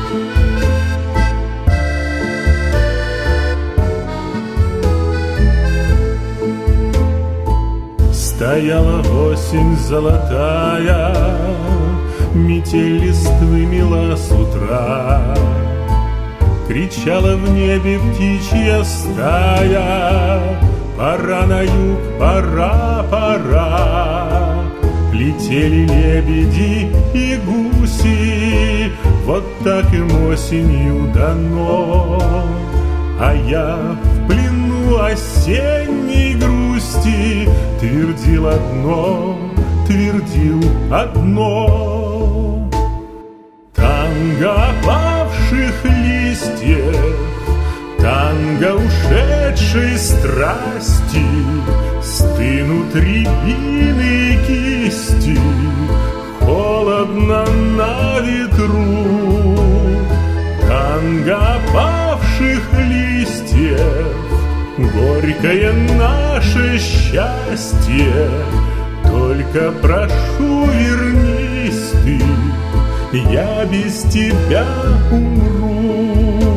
Стояла осень золотая, метель листвы мела с утра. Кричала в небе птичья стая: пора на юг, пора, пора. Летели лебеди и гуси, вот так им осенью дано. А я в плену осенней грусти твердил одно, твердил одно. Танго опавших листьев, танго ушедшей страсти, стынут рябины кисти, холодно на ветру. Танго опавших листьев, горькое наше счастье. Только прошу, вернись ты, я без тебя умру.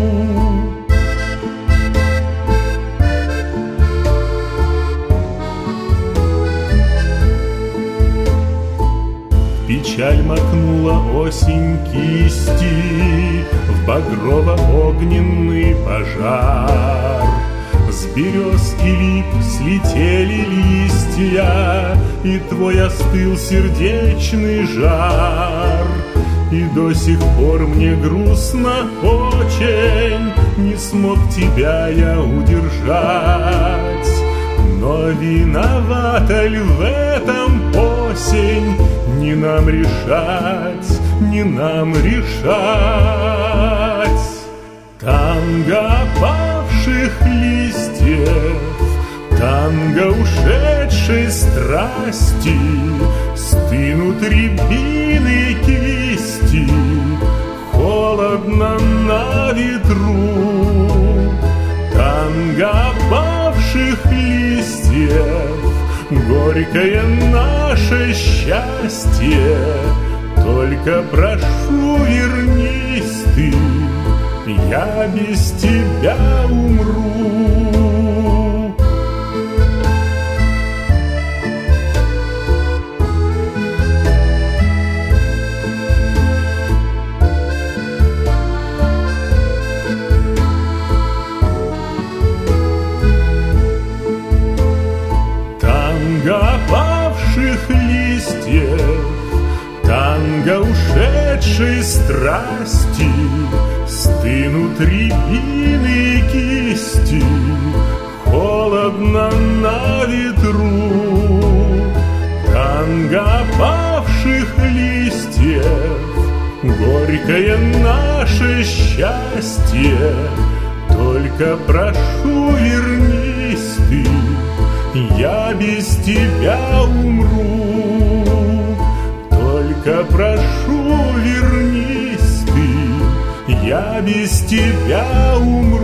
Печаль макнула осень кисти в багрово-огненный пожар. С берез и лип слетели листья, и твой остыл сердечный жар. И до сих пор мне грустно очень, не смог тебя я удержать. Но виновата ли в этом осень? Не нам решать, не нам решать. Танго опавших листьев, танго ушедшей страсти, стынут рябины кисти, холодно на ветру. Танго опавших листьев, горькое наше счастье. Только прошу, вернись ты, я без тебя умру. Танго опавших листьев, танго ушедшей страсти, стынут рябины кисти, холодно на ветру. Танго опавших листьев, горькое наше счастье. Только прошу, вернись ты, я без тебя умру. Только прошу, вернись ты, я без тебя умру.